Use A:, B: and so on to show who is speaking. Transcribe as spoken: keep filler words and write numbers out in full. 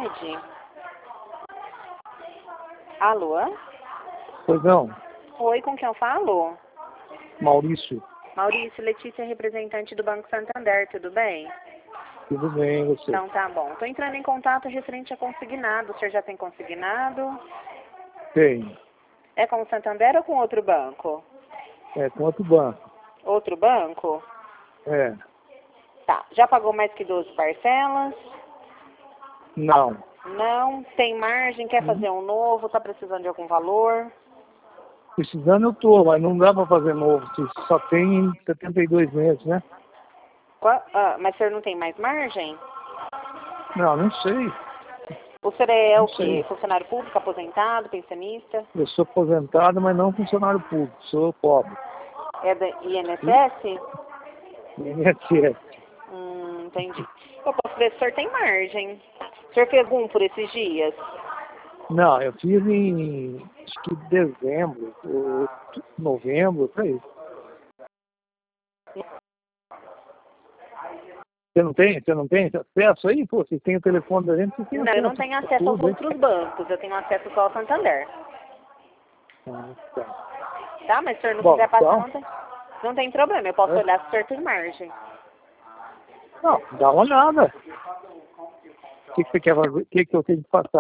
A: tarde. Alô?
B: Pois não,
A: Oi, com quem eu falo?
B: Maurício,
A: Maurício, Letícia, representante do Banco Santander, tudo bem?
B: tudo bem, você?
A: Então tá bom. Estou entrando em contato referente a consignado. O senhor já tem consignado?
B: Tem,
A: É com o Santander ou com outro banco?
B: é com outro banco,
A: Outro banco?
B: é,
A: Tá. Já pagou mais que doze parcelas?
B: não,
A: Não. Tem margem? Quer
B: Hum.
A: fazer um novo? Tá precisando de algum valor?
B: precisando eu tô, mas não dá para fazer novo, só tem setenta e dois meses, né?
A: Qua- ah, mas o senhor não tem mais margem?
B: Não, não sei,
A: O senhor é
B: não
A: o quê?
B: sei,
A: Funcionário público, aposentado, pensionista?
B: eu sou aposentado, mas não funcionário público, sou pobre,
A: É da I N S S?
B: I N S S.
A: Hum, entendi. Eu posso ver se o senhor tem margem. O senhor fez um por esses dias?
B: Não, eu fiz em, acho que dezembro, ou novembro, por aí. Você não tem, você não tem acesso aí? Pô, você tem o telefone da gente, você tem
A: Não,
B: acesso
A: eu não tenho
B: a
A: acesso aos
B: tudo, hein?
A: outros bancos. Eu tenho acesso só ao Santander.
B: Ah, tá.
A: Tá? Mas se o senhor não
B: Bom,
A: quiser passar,
B: então,
A: não tem, não tem problema. Eu posso
B: é,
A: olhar se o senhor tem margem.
B: não, dá uma olhada. O que, que você quer fazer? O que, que eu tenho que passar?